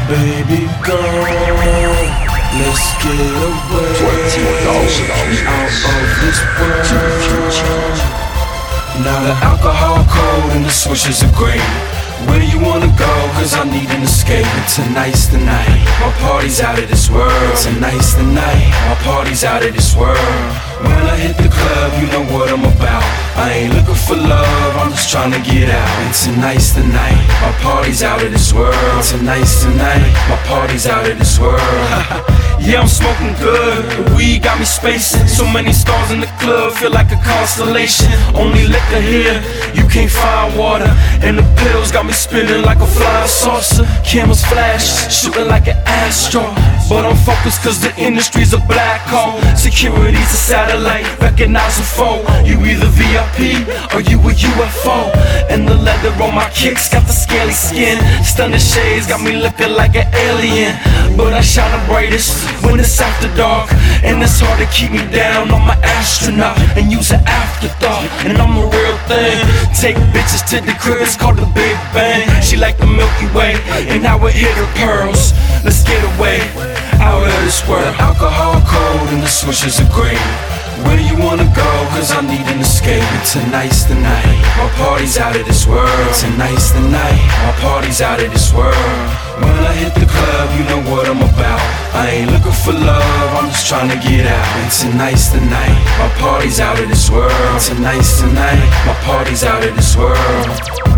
Baby girl, let's get away out of this world. Now the alcohol cold and the swishers are great. Where you wanna go? Cause I need an escape. And tonight's the night, my party's out of this world. Tonight's the night, my party's out of this world. When I hit the club, you know what I'm about. I ain't looking for love, I'm just trying to get out. And tonight's the night, my party's out of this world. Tonight's the night, my party's out of this world. Yeah, I'm smoking good, the weed got me spacing. So many stars in the club, feel like a constellation. Only liquor here, you can't find water. And the pills got me spinning like a flying saucer. Cameras flash, shooting like an astro. But I'm focused cause the industry's a black hole. Security's a satellite, recognize a foe. You either VIP or you a UFO. And the leather on my kicks got the scaly skin. Stunning shades got me looking like an alien. But I shine the brightest when it's after dark. And it's hard to keep me down, I'm an astronaut and use an afterthought. And I'm the real thing. Take bitches to the crib, it's called the Big Bang. She like the Milky Way and how it hit her pearls. Let's get away out of this world. Alcohol cold and the swishers are great. Where you wanna go? Cause I need an escape. And tonight's the night, my party's out of this world. Tonight's the night, my party's out of this world. When I hit the club, you know what I'm about. I ain't looking for love, I'm just trying to get out. And tonight's the night, my party's out of this world. Tonight's the night, my party's out of this world.